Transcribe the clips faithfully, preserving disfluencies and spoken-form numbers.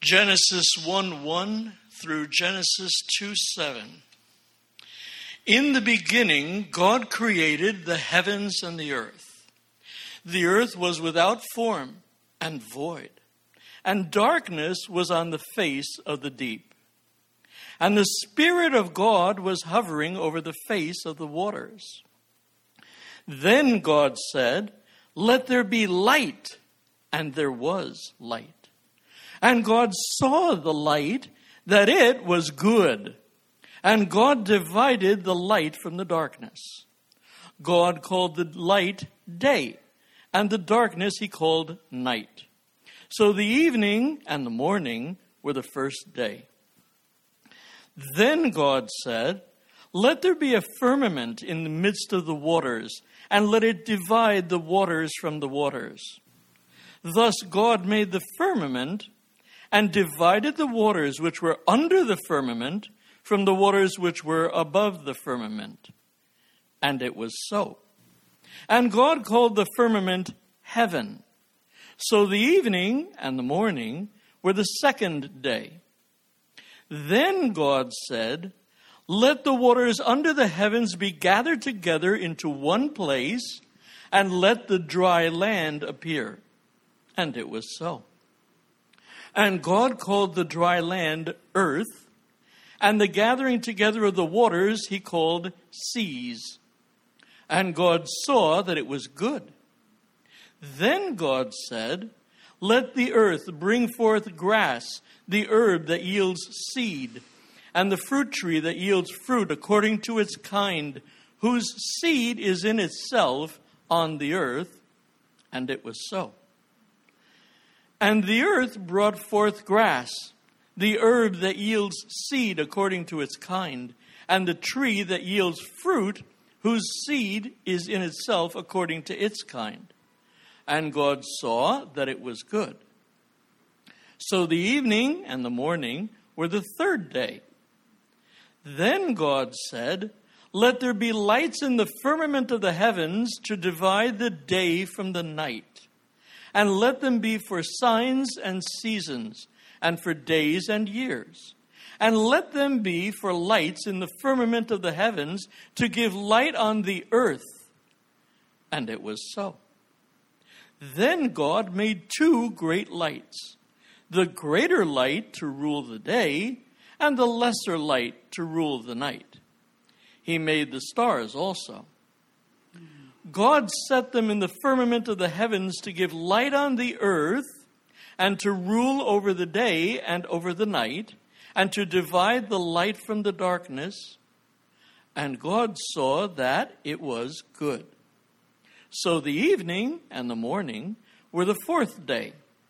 Genesis one one through Genesis two seven. In the beginning, God created the heavens and the earth. The earth was without form and void, and darkness was on the face of the deep. And the Spirit of God was hovering over the face of the waters. Then God said, "Let there be light," and there was light. And God saw the light, that it was good. And God divided the light from the darkness. God called the light day, and the darkness he called night. So the evening and the morning were the first day. Then God said, "Let there be a firmament in the midst of the waters, and let it divide the waters from the waters." Thus God made the firmament and divided the waters which were under the firmament from the waters which were above the firmament. And it was so. And God called the firmament heaven. So the evening and the morning were the second day. Then God said, "Let the waters under the heavens be gathered together into one place, and let the dry land appear." And it was so. And God called the dry land earth, and the gathering together of the waters he called seas. And God saw that it was good. Then God said, "Let the earth bring forth grass, the herb that yields seed, and the fruit tree that yields fruit according to its kind, whose seed is in itself on the earth." And it was so. And the earth brought forth grass, the herb that yields seed according to its kind, and the tree that yields fruit, whose seed is in itself according to its kind. And God saw that it was good. So the evening and the morning were the third day. Then God said, "Let there be lights in the firmament of the heavens to divide the day from the night. And let them be for signs and seasons, and for days and years. And let them be for lights in the firmament of the heavens, to give light on the earth." And it was so. Then God made two great lights, the greater light to rule the day, and the lesser light to rule the night. He made the stars also. God set them in the firmament of the heavens to give light on the earth, and to rule over the day and over the night, and to divide the light from the darkness. And God saw that it was good. So the evening and the morning were the fourth day.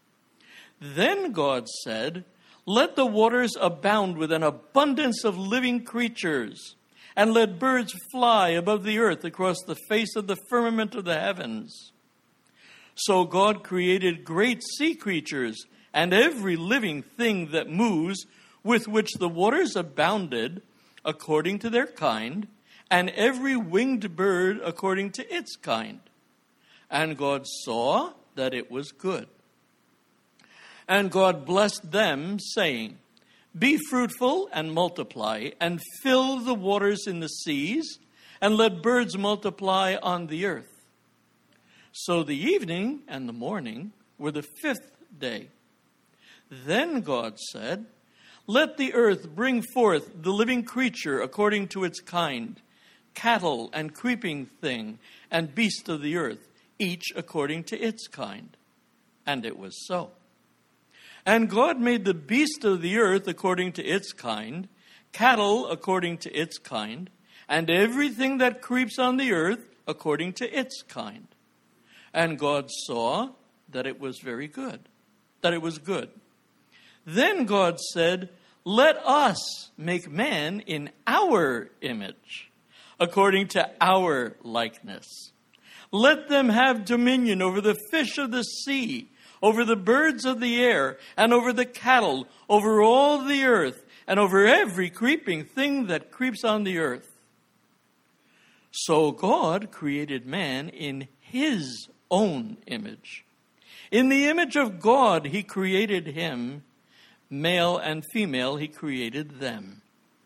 Then God said, "Let the waters abound with an abundance of living creatures, and let birds fly above the earth across the face of the firmament of the heavens." So God created great sea creatures and every living thing that moves, with which the waters abounded according to their kind, and every winged bird according to its kind. And God saw that it was good. And God blessed them, saying, "Be fruitful and multiply, and fill the waters in the seas, and let birds multiply on the earth." So the evening and the morning were the fifth day. Then God said, "Let the earth bring forth the living creature according to its kind, cattle and creeping thing, and beast of the earth, each according to its kind." And it was so. And God made the beast of the earth according to its kind, cattle according to its kind, and everything that creeps on the earth according to its kind. And God saw that it was very good, that it was good. Then God said, "Let us make man in our image, according to our likeness. Let them have dominion over the fish of the sea, over the birds of the air, and over the cattle, over all the earth, and over every creeping thing that creeps on the earth." So God created man in his own image. In the image of God he created him. Male and female he created them.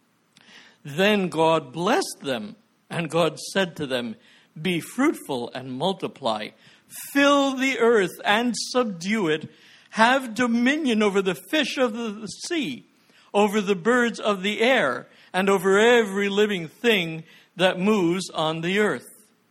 Then God blessed them, and God said to them, "Be fruitful and multiply. Fill the earth and subdue it. Have dominion over the fish of the sea, over the birds of the air, and over every living thing that moves on the earth."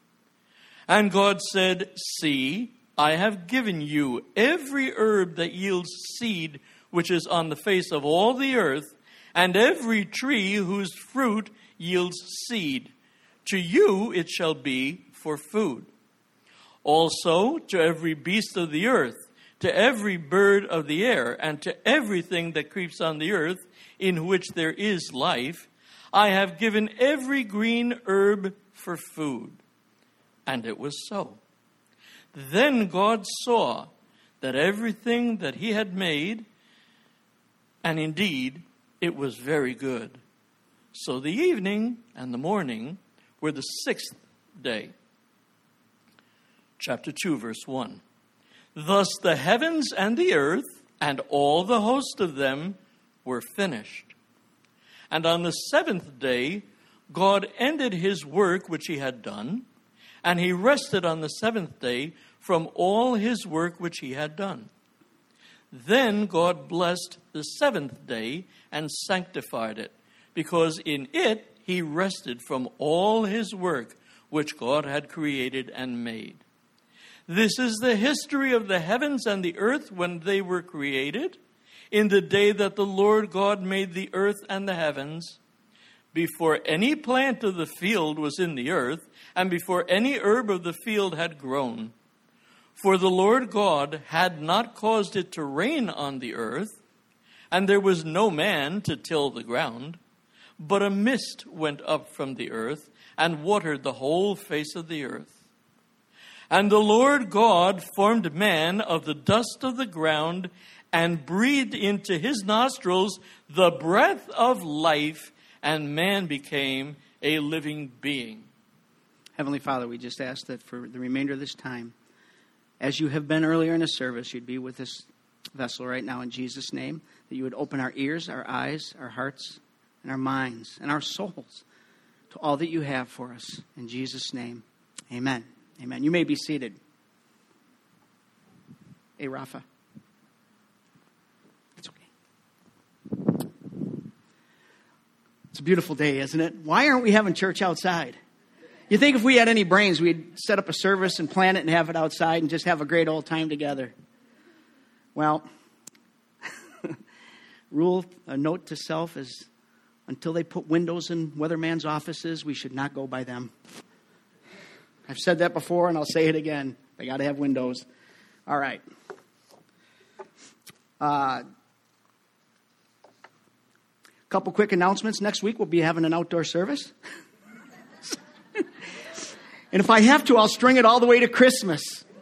And God said, "See, I have given you every herb that yields seed, which is on the face of all the earth, and every tree whose fruit yields seed. To you it shall be for food. Also to every beast of the earth, to every bird of the air, and to everything that creeps on the earth, in which there is life, I have given every green herb for food." And it was so. Then God saw that everything that he had made, and indeed it was very good. So the evening and the morning were the sixth day. Chapter two, verse one. Thus the heavens and the earth and all the host of them were finished. And on the seventh day God ended his work which he had done, and he rested on the seventh day from all his work which he had done. Then God blessed the seventh day and sanctified it, because in it he rested from all his work which God had created and made. This is the history of the heavens and the earth when they were created, in the day that the Lord God made the earth and the heavens, before any plant of the field was in the earth, and before any herb of the field had grown. For the Lord God had not caused it to rain on the earth, and there was no man to till the ground, but a mist went up from the earth and watered the whole face of the earth. And the Lord God formed man of the dust of the ground and breathed into his nostrils the breath of life, and man became a living being. Heavenly Father, we just ask that for the remainder of this time, as you have been earlier in the service, you'd be with this vessel right now in Jesus' name, that you would open our ears, our eyes, our hearts, and our minds, and our souls to all that you have for us. In Jesus' name, amen. Amen. You may be seated. Hey, Rafa. It's okay. It's a beautiful day, isn't it? Why aren't we having church outside? You think if we had any brains, we'd set up a service and plan it and have it outside and just have a great old time together. Well, rule, a note to self is, until they put windows in weatherman's offices, we should not go by them. I've said that before, and I'll say it again. They got to have windows. All right. A uh, couple quick announcements. Next week, we'll be having an outdoor service. And if I have to, I'll string it all the way to Christmas.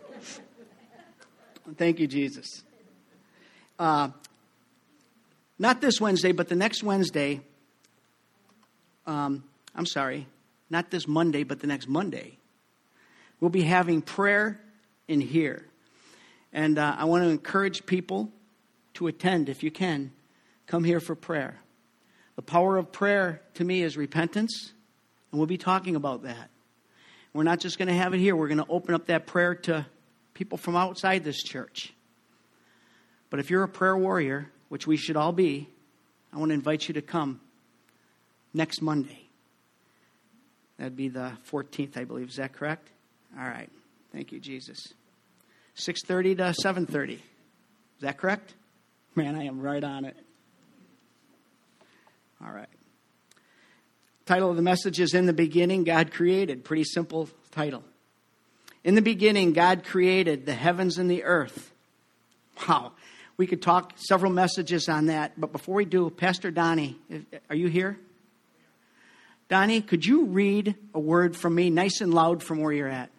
Thank you, Jesus. Uh, not this Wednesday, but the next Wednesday. Um, I'm sorry. Not this Monday, but the next Monday. We'll be having prayer in here. And uh, I want to encourage people to attend if you can. Come here for prayer. The power of prayer to me is repentance. And we'll be talking about that. We're not just going to have it here. We're going to open up that prayer to people from outside this church. But if you're a prayer warrior, which we should all be, I want to invite you to come next Monday. That'd be the fourteenth, I believe. Is that correct? All right. Thank you, Jesus. six thirty to seven thirty. Is that correct? Man, I am right on it. All right. Title of the message is In the Beginning, God Created. Pretty simple title. In the beginning, God created the heavens and the earth. Wow. We could talk several messages on that. But before we do, Pastor Donnie, are you here? Donnie, could you read a word from me, nice and loud from where you're at?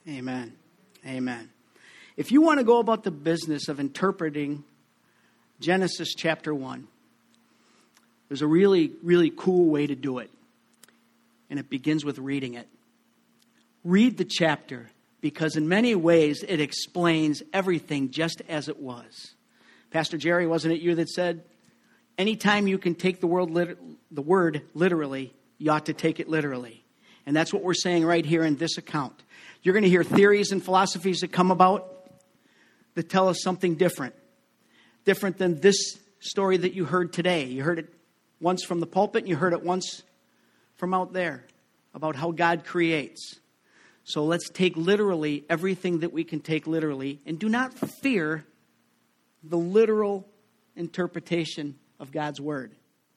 Amen. Amen. If you want to go about the business of interpreting Genesis chapter one, there's a really, really cool way to do it. And it begins with reading it. Read the chapter, because in many ways it explains everything just as it was. Pastor Jerry, wasn't it you that said, anytime you can take the word, lit- the word literally, you ought to take it literally. And that's what we're saying right here in this account. You're going to hear theories and philosophies that come about that tell us something different. Different than this story that you heard today. You heard it once from the pulpit, and you heard it once from out there about how God creates. So let's take literally everything that we can take literally, and do not fear the literal interpretation of God's word.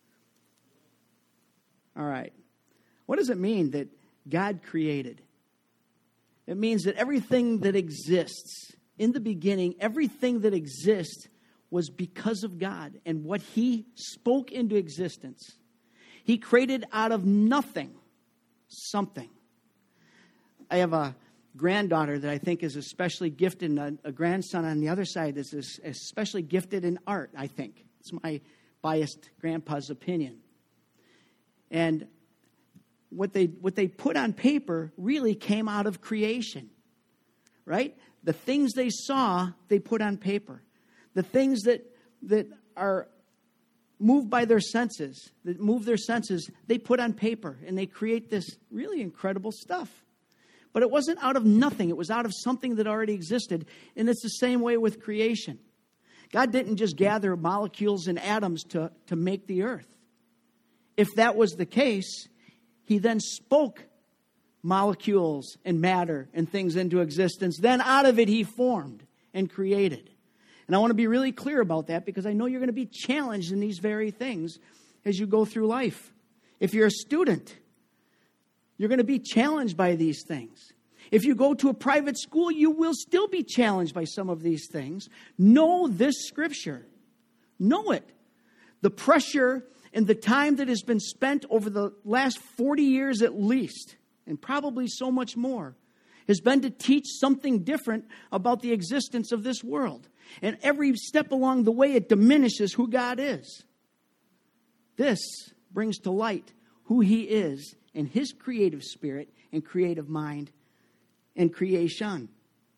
All right. What does it mean that God created? It means that everything that exists, in the beginning, everything that exists was because of God and what He spoke into existence. He created out of nothing something. I have a granddaughter that I think is especially gifted, and a, a grandson on the other side that's especially gifted in art, I think. It's my biased grandpa's opinion. And what they what they put on paper really came out of creation, right? The things they saw, they put on paper. The things that that are moved by their senses, that move their senses, they put on paper, and they create this really incredible stuff. But it wasn't out of nothing. It was out of something that already existed. And it's the same way with creation. God didn't just gather molecules and atoms to, to make the earth. If that was the case, He then spoke molecules and matter and things into existence. Then out of it He formed and created. And I want to be really clear about that, because I know you're going to be challenged in these very things as you go through life. If you're a student, you're going to be challenged by these things. If you go to a private school, you will still be challenged by some of these things. Know this scripture. Know it. The pressure and the time that has been spent over the last forty years at least, and probably so much more, has been to teach something different about the existence of this world. And every step along the way, it diminishes who God is. This brings to light who He is in His creative spirit and creative mind and creation.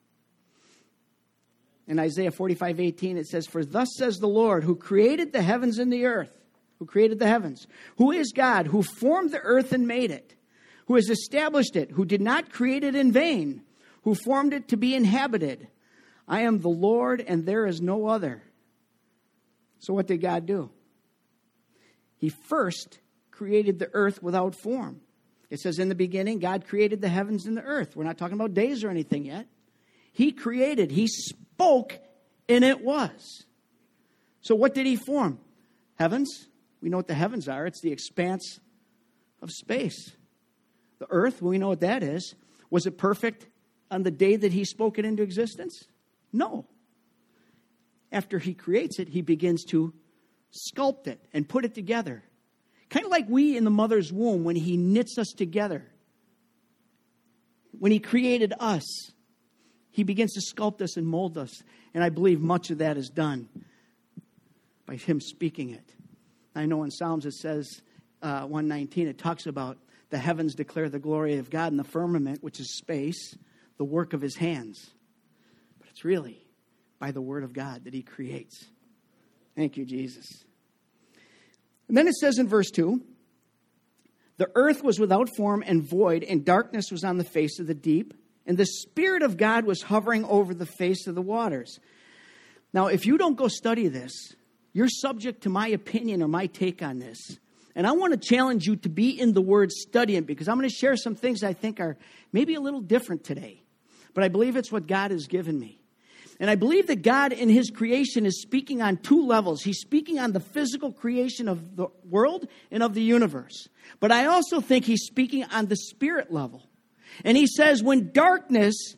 In Isaiah forty-five eighteen, it says, "For thus says the Lord, who created the heavens and the earth," who created the heavens, "who is God, who formed the earth and made it, who has established it, who did not create it in vain, who formed it to be inhabited. I am the Lord, and there is no other." So what did God do? He first created the earth without form. It says in the beginning, God created the heavens and the earth. We're not talking about days or anything yet. He created, He spoke, and it was. So what did He form? Heavens. We know what the heavens are. It's the expanse of space. The earth, we know what that is. Was it perfect on the day that He spoke it into existence? No. After He creates it, He begins to sculpt it and put it together. Kind of like we in the mother's womb, when He knits us together. When He created us, He begins to sculpt us and mold us. And I believe much of that is done by Him speaking it. I know in Psalms it says, uh, one nineteen, it talks about the heavens declare the glory of God, and the firmament, which is space, the work of His hands. But it's really by the word of God that He creates. Thank you, Jesus. And then it says in verse two, "The earth was without form and void, and darkness was on the face of the deep, and the Spirit of God was hovering over the face of the waters." Now, if you don't go study this, you're subject to my opinion or my take on this. And I want to challenge you to be in the Word studying, because I'm going to share some things I think are maybe a little different today. But I believe it's what God has given me. And I believe that God in His creation is speaking on two levels. He's speaking on the physical creation of the world and of the universe. But I also think He's speaking on the spirit level. And He says when darkness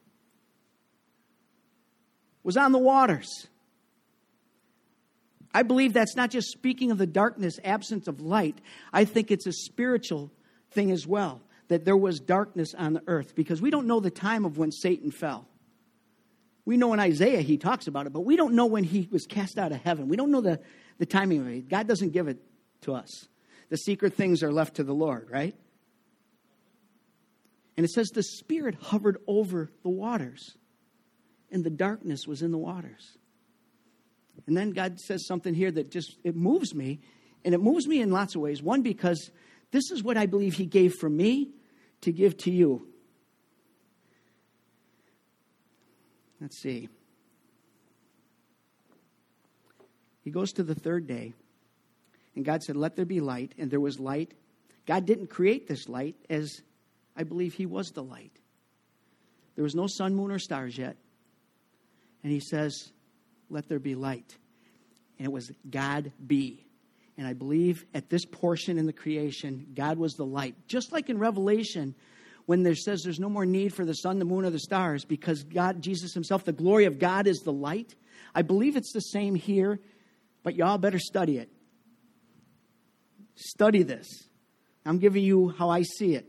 was on the waters, I believe that's not just speaking of the darkness, absence of light. I think it's a spiritual thing as well. that there was darkness on the earth, because we don't know the time of when Satan fell. We know in Isaiah he talks about it, but we don't know when he was cast out of heaven. We don't know the, the timing of it. God doesn't give it to us. The secret things are left to the Lord, right? And it says the Spirit hovered over the waters, and the darkness was in the waters. And then God says something here that just, it moves me, and it moves me in lots of ways. One, because this is what I believe he gave for me to give to you. Let's see. He goes to the third day, and God said, let there be light, and there was light. God didn't create this light, as I believe he was the light. There was no sun, moon, or stars yet. And he says, let there be light. And it was God be. And I believe at this portion in the creation, God was the light. Just like in Revelation, when there says there's no more need for the sun, the moon, or the stars, because God, Jesus himself, the glory of God is the light. I believe it's the same here, but y'all better study it. Study this. I'm giving you how I see it.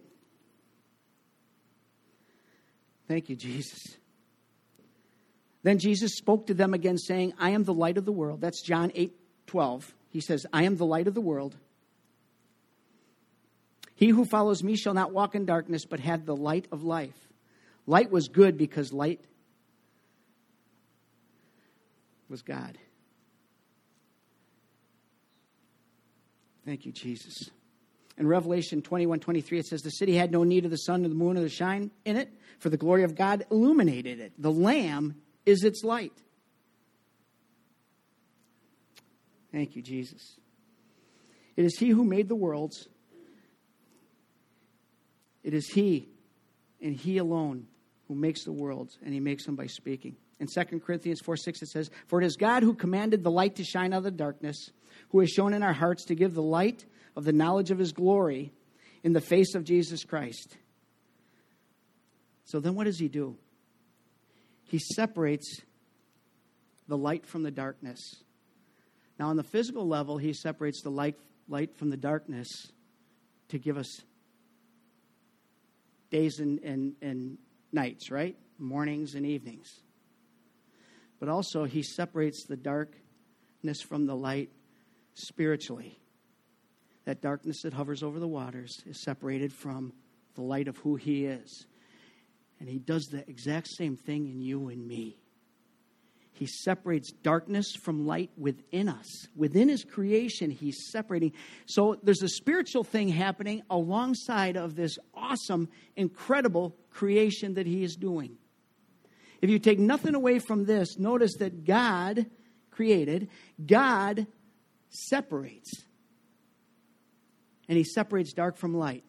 Thank you, Jesus. Then Jesus spoke to them again, saying, I am the light of the world. That's John eight twelve. He says, I am the light of the world. He who follows me shall not walk in darkness, but have the light of life. Light was good because light was God. Thank you, Jesus. In Revelation twenty-one twenty-three, it says, the city had no need of the sun or the moon or the shine in it, for the glory of God illuminated it. The Lamb is its light. Thank you, Jesus. It is he who made the worlds. It is he and he alone who makes the worlds, and he makes them by speaking. In Second Corinthians four six, it says, for it is God who commanded the light to shine out of the darkness, who has shown in our hearts to give the light of the knowledge of his glory in the face of Jesus Christ. So then what does he do? He separates the light from the darkness. Now, on the physical level, he separates the light, light from the darkness to give us days and, and, and nights, right? Mornings and evenings. But also, he separates the darkness from the light spiritually. That darkness that hovers over the waters is separated from the light of who he is. And he does the exact same thing in you and me. He separates darkness from light within us. Within his creation, he's separating. So there's a spiritual thing happening alongside of this awesome, incredible creation that he is doing. If you take nothing away from this, notice that God created, God separates. And he separates dark from light.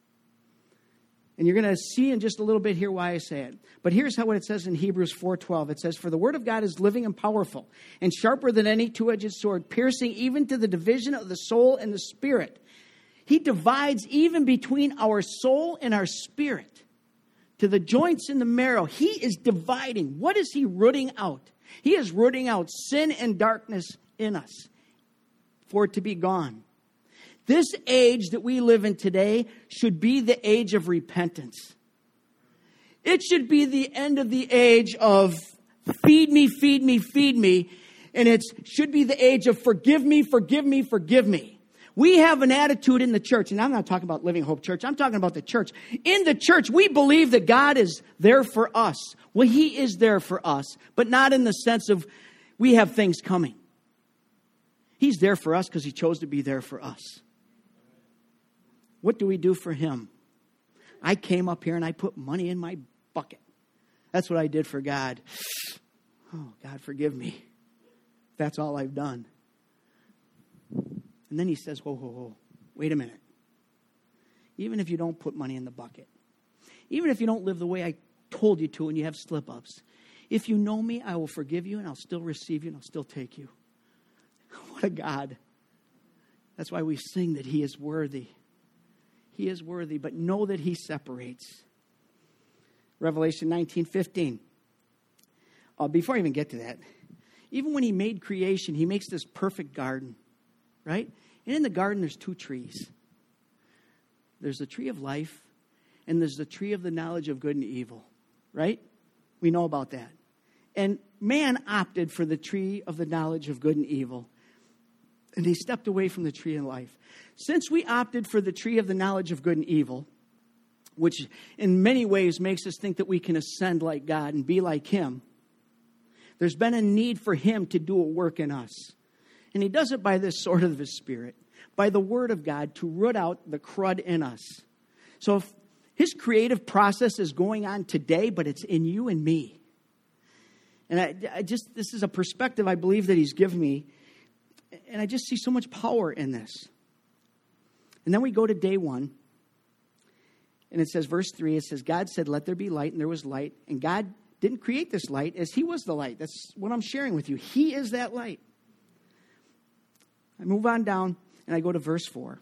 And you're going to see in just a little bit here why I say it. But here's how what it says in Hebrews four twelve. It says, for the word of God is living and powerful, and sharper than any two-edged sword, piercing even to the division of the soul and the spirit. He divides even between our soul and our spirit, to the joints and the marrow. He is dividing. What is he rooting out? He is rooting out sin and darkness in us for it to be gone. This age that we live in today should be the age of repentance. It should be the end of the age of feed me, feed me, feed me. And it should be the age of forgive me, forgive me, forgive me. We have an attitude in the church, and I'm not talking about Living Hope Church. I'm talking about the church. In the church, we believe that God is there for us. Well, he is there for us, but not in the sense of we have things coming. He's there for us because he chose to be there for us. What do we do for him? I came up here and I put money in my bucket. That's what I did for God. Oh, God, forgive me. That's all I've done. And then he says, whoa, whoa, whoa, wait a minute. Even if you don't put money in the bucket, even if you don't live the way I told you to and you have slip-ups, if you know me, I will forgive you and I'll still receive you and I'll still take you. What a God. That's why we sing that he is worthy. He is worthy, but know that he separates. Revelation nineteen fifteen. Uh, before I even get to that, even when he made creation, he makes this perfect garden, right? And in the garden, there's two trees. There's the tree of life, and there's the tree of the knowledge of good and evil, right? We know about that. And man opted for the tree of the knowledge of good and evil, and he stepped away from the tree of life. Since we opted for the tree of the knowledge of good and evil, which in many ways makes us think that we can ascend like God and be like him, there's been a need for him to do a work in us. And he does it by this sword of his Spirit, by the word of God, to root out the crud in us. So if his creative process is going on today, but it's in you and me. And I, I just, this is a perspective I believe that he's given me. And I just see so much power in this. And then we go to day one. And it says, verse three, it says, God said, let there be light, and there was light. And God didn't create this light as he was the light. That's what I'm sharing with you. He is that light. I move on down, and I go to verse four.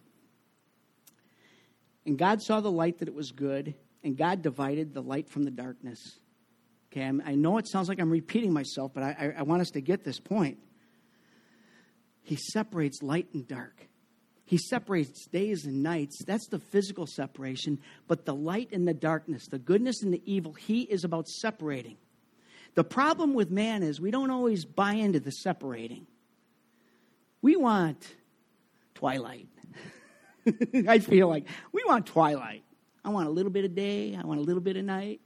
And God saw the light that it was good, and God divided the light from the darkness. Okay, I'm, I know it sounds like I'm repeating myself, but I, I, I want us to get this point. He separates light and dark. He separates days and nights. That's the physical separation. But the light and the darkness, the goodness and the evil, he is about separating. The problem with man is we don't always buy into the separating. We want twilight. I feel like we want twilight. I want a little bit of day. I want a little bit of night.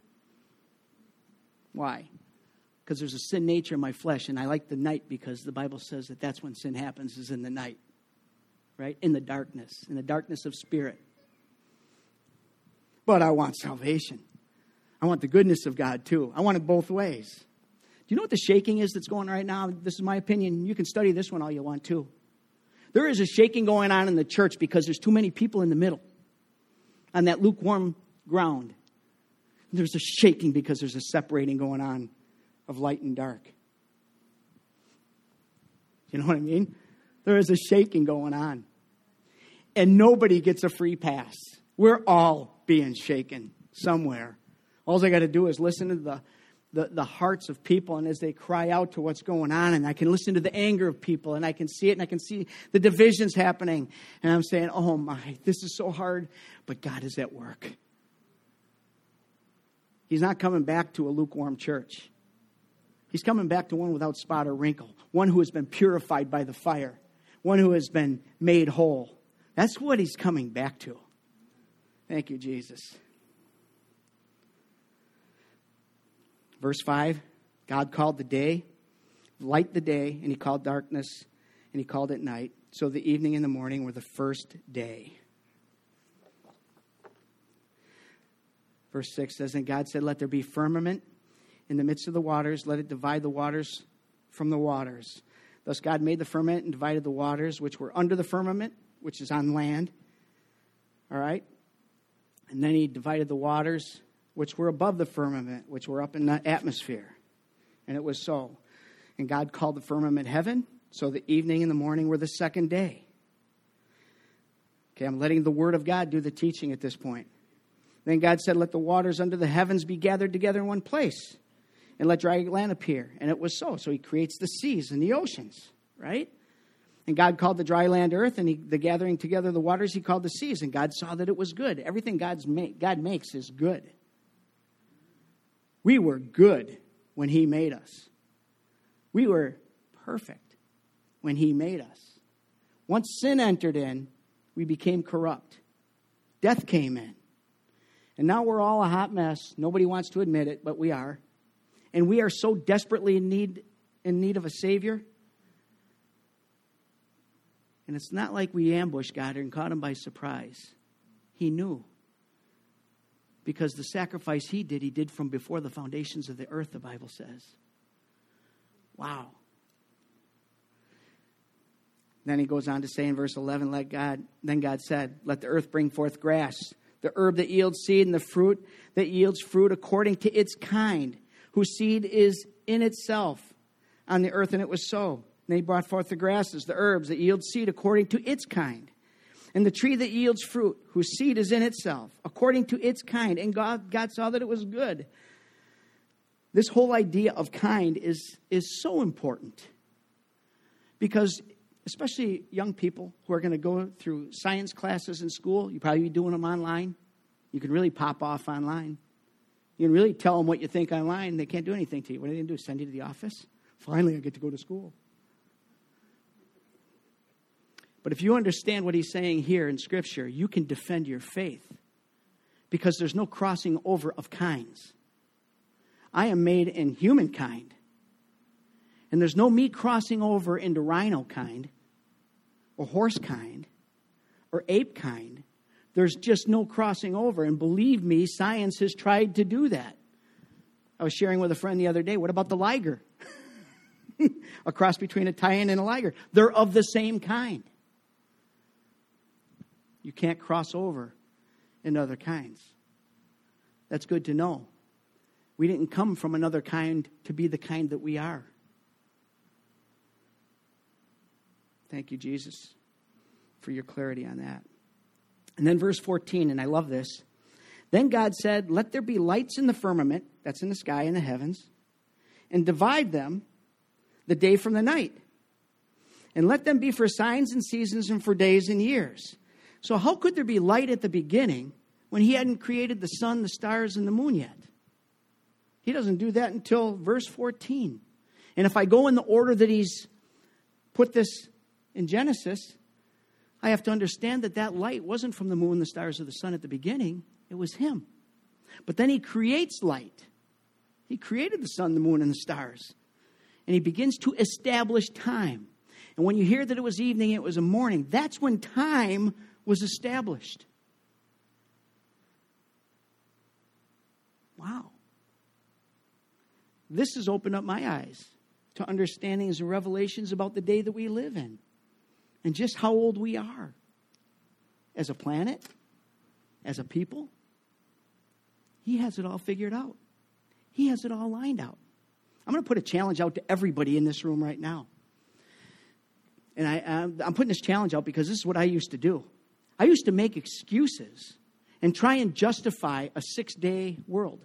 Why? Because there's a sin nature in my flesh, and I like the night because the Bible says that that's when sin happens, is in the night. Right? In the darkness, in the darkness of spirit. But I want salvation. I want the goodness of God too. I want it both ways. Do you know what the shaking is that's going on right now? This is my opinion. You can study this one all you want to. There is a shaking going on in the church because there's too many people in the middle on that lukewarm ground. There's a shaking because there's a separating going on of light and dark. You know what I mean? There is a shaking going on. And nobody gets a free pass. We're all being shaken somewhere. All I got to do is listen to the, the, the hearts of people, and as they cry out to what's going on, and I can listen to the anger of people, and I can see it, and I can see the divisions happening. And I'm saying, oh my, this is so hard, but God is at work. He's not coming back to a lukewarm church. He's coming back to one without spot or wrinkle, one who has been purified by the fire, one who has been made whole. That's what he's coming back to. Thank you, Jesus. Verse five, God called the day, light the day, and he called darkness, and he called it night. So the evening and the morning were the first day. Verse six says, and God said, let there be firmament in the midst of the waters, let it divide the waters from the waters. Thus God made the firmament and divided the waters which were under the firmament, which is on land. All right? And then he divided the waters which were above the firmament, which were up in the atmosphere. And it was so. And God called the firmament heaven. So the evening and the morning were the second day. Okay, I'm letting the word of God do the teaching at this point. Then God said, let the waters under the heavens be gathered together in one place, and let dry land appear. And it was so. So he creates the seas and the oceans, right? And God called the dry land earth, and he, the gathering together of the waters he called the seas. And God saw that it was good. Everything God's make, God makes is good. We were good when he made us. We were perfect when he made us. Once sin entered in, we became corrupt. Death came in. And now we're all a hot mess. Nobody wants to admit it, but we are. And we are so desperately in need, in need of a Savior. And it's not like we ambushed God and caught him by surprise. He knew. Because the sacrifice he did, he did from before the foundations of the earth, the Bible says. Wow. Then he goes on to say in verse eleven, let God, then God said, let the earth bring forth grass, the herb that yields seed, and the fruit that yields fruit according to its kind, whose seed is in itself on the earth. And it was so. And he brought forth the grasses, the herbs that yield seed according to its kind, and the tree that yields fruit, whose seed is in itself, according to its kind. And God, God saw that it was good. This whole idea of kind is, is so important. Because especially young people who are going to go through science classes in school, you probably be doing them online. You can really pop off online. You can really tell them what you think online. They can't do anything to you. What are they going to do? Send you to the office? Finally, I get to go to school. But if you understand what he's saying here in Scripture, you can defend your faith because there's no crossing over of kinds. I am made in humankind. And there's no me crossing over into rhino kind or horse kind or ape kind. There's just no crossing over. And believe me, science has tried to do that. I was sharing with a friend the other day, what about the liger? A cross between a lion and a liger. They're of the same kind. You can't cross over into other kinds. That's good to know. We didn't come from another kind to be the kind that we are. Thank you, Jesus, for your clarity on that. And then verse fourteen, and I love this. Then God said, let there be lights in the firmament, that's in the sky in the heavens, and divide them, the day from the night. And let them be for signs and seasons and for days and years. So how could there be light at the beginning when he hadn't created the sun, the stars, and the moon yet? He doesn't do that until verse fourteen. And if I go in the order that he's put this in Genesis, I have to understand that that light wasn't from the moon, the stars, or the sun at the beginning. It was him. But then he creates light. He created the sun, the moon, and the stars. And he begins to establish time. And when you hear that it was evening, it was a morning, that's when time was established. Wow. This has opened up my eyes to understandings and revelations about the day that we live in. And just how old we are. As a planet. As a people. He has it all figured out. He has it all lined out. I'm going to put a challenge out to everybody in this room right now. And I, I'm putting this challenge out because this is what I used to do. I used to make excuses and try and justify a six-day world.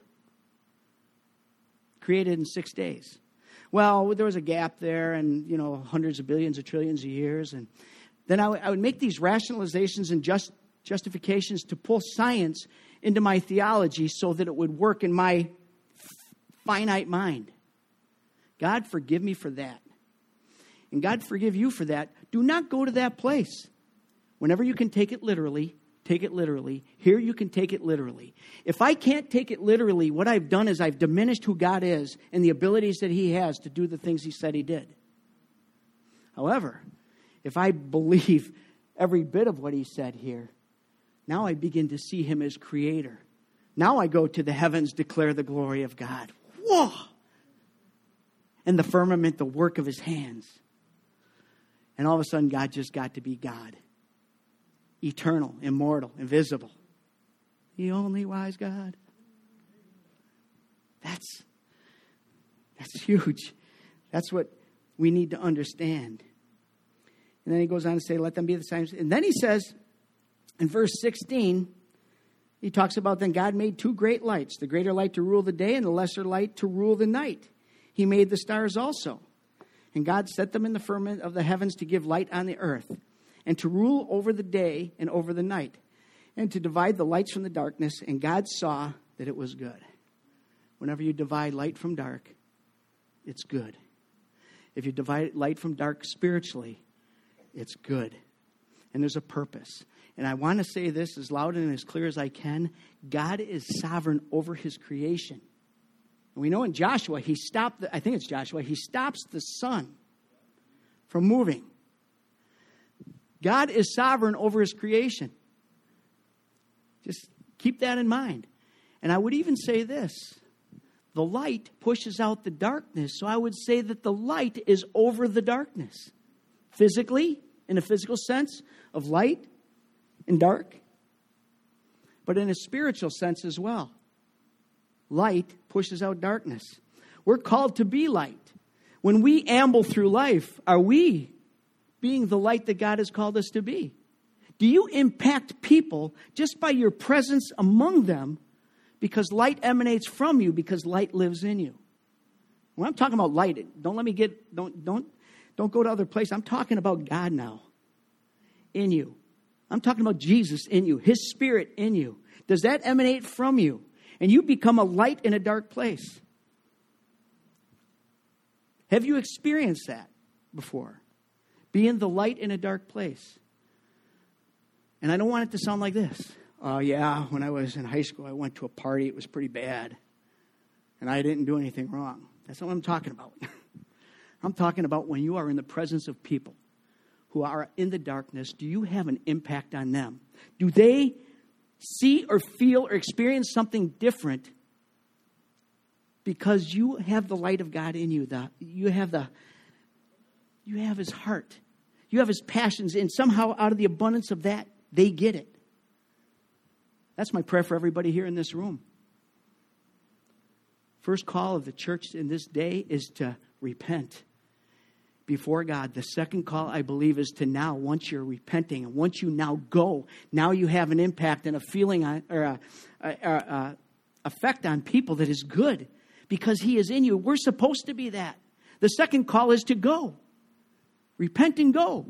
Created in six days. Well, there was a gap there and, you know, hundreds of billions of trillions of years. And then I, w- I would make these rationalizations and just justifications to pull science into my theology so that it would work in my f- finite mind. God, forgive me for that. And God, forgive you for that. Do not go to that place. Whenever you can take it literally, take it literally. Here you can take it literally. If I can't take it literally, what I've done is I've diminished who God is and the abilities that he has to do the things he said he did. However, if I believe every bit of what he said here, now I begin to see him as creator. Now I go to the heavens, declare the glory of God. Whoa! And the firmament, the work of his hands. And all of a sudden, God just got to be God. Eternal, immortal, invisible. The only wise God. That's, that's huge. That's what we need to understand. And then he goes on to say, let them be the signs. And then he says, in verse sixteen, he talks about then God made two great lights, the greater light to rule the day and the lesser light to rule the night. He made the stars also. And God set them in the firmament of the heavens to give light on the earth, and to rule over the day and over the night, and to divide the lights from the darkness. And God saw that it was good. Whenever you divide light from dark, it's good. If you divide light from dark spiritually, it's good. And there's a purpose. And I want to say this as loud and as clear as I can. God is sovereign over his creation. And we know in Joshua, he stopped, the, I think it's Joshua, he stops the sun from moving. God is sovereign over his creation. Just keep that in mind. And I would even say this. The light pushes out the darkness. So I would say that the light is over the darkness. Physically, in a physical sense of light and dark. But in a spiritual sense as well. Light pushes out darkness. We're called to be light. When we amble through life, are we being the light that God has called us to be? Do you impact people just by your presence among them because light emanates from you because light lives in you? When I'm talking about light, don't let me get, don't, don't, don't go to other places. I'm talking about God now in you. I'm talking about Jesus in you, his spirit in you. Does that emanate from you? And you become a light in a dark place. Have you experienced that before? Being the light in a dark place. And I don't want it to sound like this. Oh, uh, yeah, when I was in high school, I went to a party. It was pretty bad. And I didn't do anything wrong. That's not what I'm talking about. I'm talking about when you are in the presence of people who are in the darkness, do you have an impact on them? Do they see or feel or experience something different because you have the light of God in you? The, you have the, you have his heart. You have his passions, and somehow out of the abundance of that, they get it. That's my prayer for everybody here in this room. First call of the church in this day is to repent before God. The second call, I believe, is to now, once you're repenting and once you now go, now you have an impact and a feeling on, or a, a, a, a effect on people that is good because he is in you. We're supposed to be that. The second call is to go. Repent and go.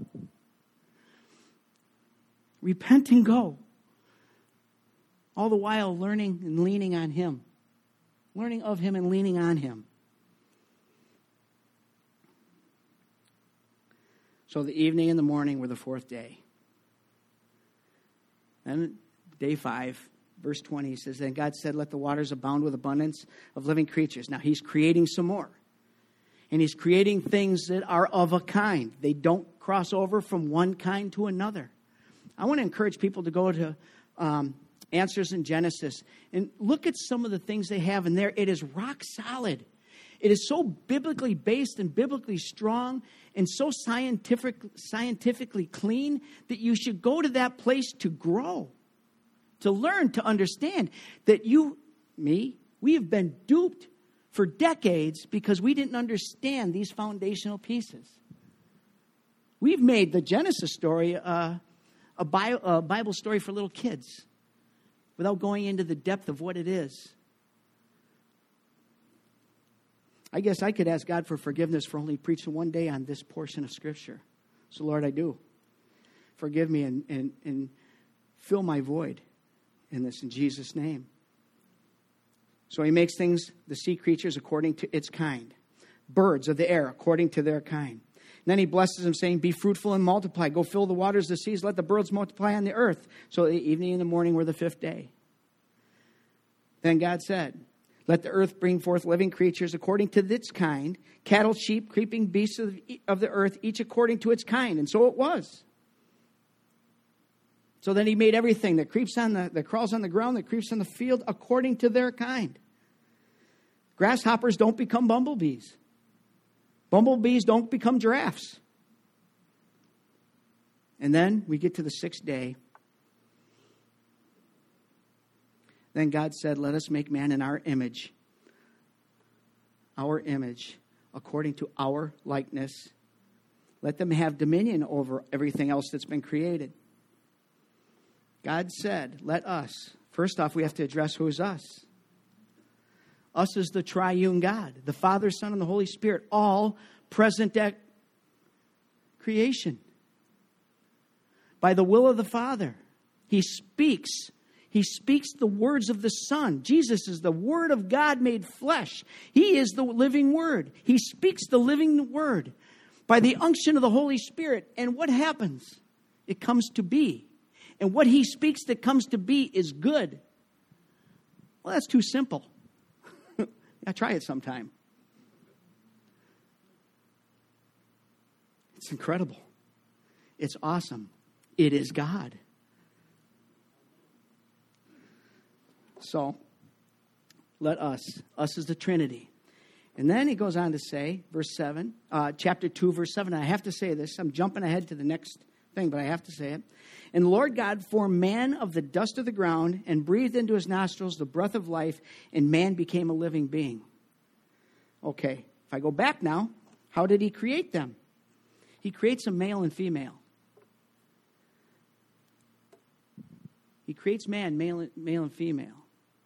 Repent and go. All the while learning and leaning on him. Learning of him and leaning on him. So the evening and the morning were the fourth day. Then day five, verse twenty says, then God said, let the waters abound with abundance of living creatures. Now he's creating some more. And he's creating things that are of a kind. They don't cross over from one kind to another. I want to encourage people to go to um, Answers in Genesis and look at some of the things they have in there. It is rock solid. It is so biblically based and biblically strong and so scientific, scientifically clean that you should go to that place to grow, to learn, to understand that you, me, we have been duped for decades because we didn't understand these foundational pieces. We've made the Genesis story uh, a, Bi- a Bible story for little kids without going into the depth of what it is. I guess I could ask God for forgiveness for only preaching one day on this portion of Scripture. So, Lord, I do. Forgive me and, and, and fill my void in this in Jesus' name. So he makes things, the sea creatures, according to its kind. Birds of the air, according to their kind. And then he blesses them, saying, be fruitful and multiply. Go fill the waters of the seas. Let the birds multiply on the earth. So the evening and the morning were the fifth day. Then God said, let the earth bring forth living creatures according to its kind, cattle, sheep, creeping beasts of, of the earth, each according to its kind. And so it was. So then he made everything that creeps on the, that crawls on the ground, that creeps on the field, according to their kind. Grasshoppers don't become bumblebees. Bumblebees don't become giraffes. And then we get to the sixth day. Then God said, let us make man in our image. Our image, according to our likeness. Let them have dominion over everything else that's been created. God said, let us. First off, we have to address who's us. Us is the triune God, the Father, Son, and the Holy Spirit, all present at creation. By the will of the Father, he speaks. He speaks the words of the Son. Jesus is the Word of God made flesh. He is the living Word. He speaks the living Word by the unction of the Holy Spirit. And what happens? It comes to be. And what he speaks that comes to be is good. Well, that's too simple. I try it sometime. It's incredible. It's awesome. It is God. So, let us. Us is the Trinity. And then he goes on to say, verse seven, uh, chapter two, verse seven. I have to say this. I'm jumping ahead to the next thing, but I have to say it. And the Lord God formed man of the dust of the ground and breathed into his nostrils the breath of life, and man became a living being. Okay, if I go back now, how did he create them? He creates a male and female. He creates man, male, male and female.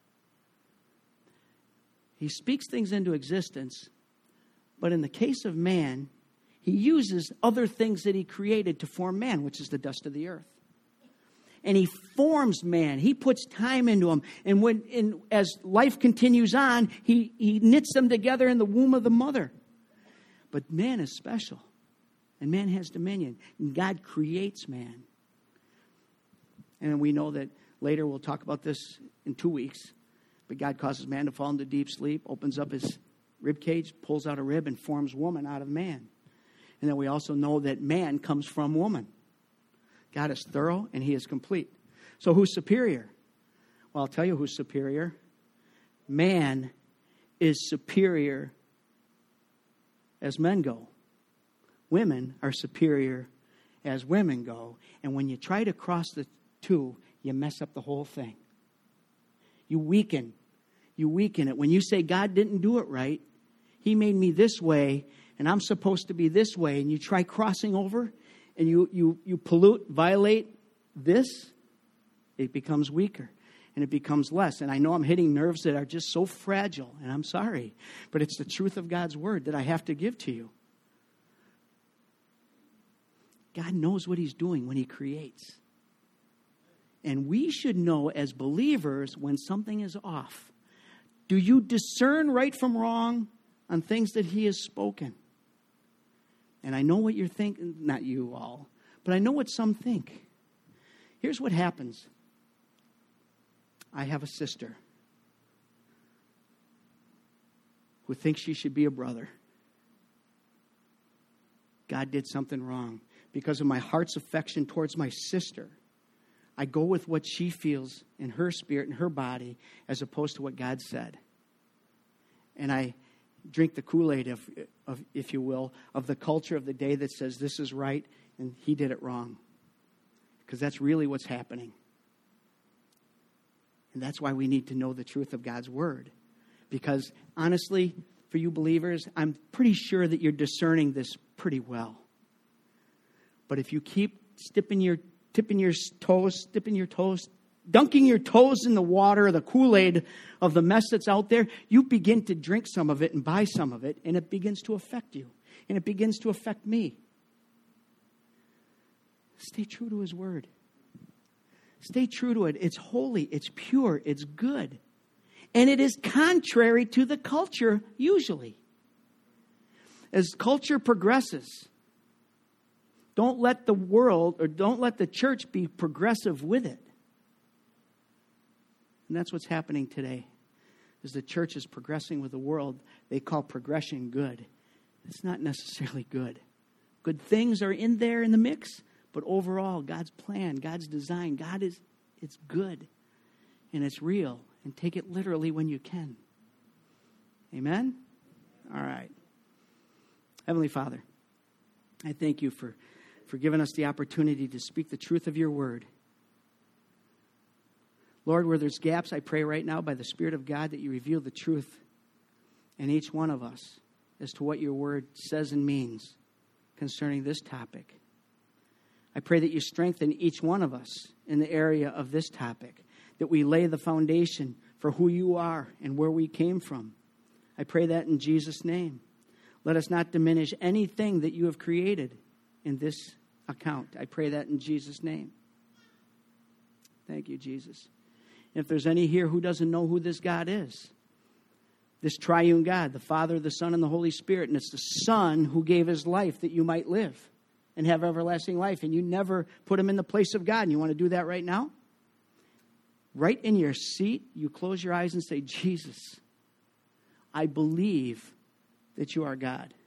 He speaks things into existence, but in the case of man, he uses other things that he created to form man, which is the dust of the earth. and he forms man. He puts time into him. And when, and as life continues on, he, he knits them together in the womb of the mother. But man is special, and man has dominion. And God creates man. And we know that later we'll talk about this in two weeks. But God causes man to fall into deep sleep, opens up his rib cage, pulls out a rib, and forms woman out of man. And then we also know that man comes from woman. God is thorough and he is complete. So who's superior? Well, I'll tell you who's superior. Man is superior as men go. Women are superior as women go. And when you try to cross the two, you mess up the whole thing. You weaken. You weaken it. When you say God didn't do it right, he made me this way, and I'm supposed to be this way, and you try crossing over, and you, you, you pollute, violate this, it becomes weaker, and it becomes less. And I know I'm hitting nerves that are just so fragile, and I'm sorry, but it's the truth of God's word that I have to give to you. God knows what he's doing when he creates. And we should know as believers when something is off. Do you discern right from wrong on things that he has spoken? And I know what you're thinking, not you all, but I know what some think. Here's what happens. I have a sister who thinks she should be a brother. God did something wrong. Because of my heart's affection towards my sister, I go with what she feels in her spirit and her body as opposed to what God said. And I drink the Kool-Aid, of, of, if you will, of the culture of the day that says this is right and he did it wrong. Because that's really what's happening. And that's why we need to know the truth of God's word. Because honestly, for you believers, I'm pretty sure that you're discerning this pretty well. But if you keep dipping your tipping your toes, dipping your toes, dunking your toes in the water, the Kool-Aid of the mess that's out there, you begin to drink some of it and buy some of it, and it begins to affect you. And it begins to affect me. Stay true to his word. Stay true to it. It's holy, it's pure, it's good. And it is contrary to the culture, usually. As culture progresses, don't let the world, or don't let the church be progressive with it. And that's what's happening today. As the church is progressing with the world, they call progression good. It's not necessarily good. Good things are in there in the mix, but overall, God's plan, God's design, God is, it's good. And it's real. And take it literally when you can. Amen? All right. Heavenly Father, I thank you for for giving us the opportunity to speak the truth of your word. Lord, where there's gaps, I pray right now by the Spirit of God that you reveal the truth in each one of us as to what your word says and means concerning this topic. I pray that you strengthen each one of us in the area of this topic, that we lay the foundation for who you are and where we came from. I pray that in Jesus' name. Let us not diminish anything that you have created in this account. I pray that in Jesus' name. Thank you, Jesus. If there's any here who doesn't know who this God is, this triune God, the Father, the Son, and the Holy Spirit, and it's the Son who gave his life that you might live and have everlasting life, and you never put him in the place of God, and you want to do that right now? Right in your seat, you close your eyes and say, Jesus, I believe that you are God.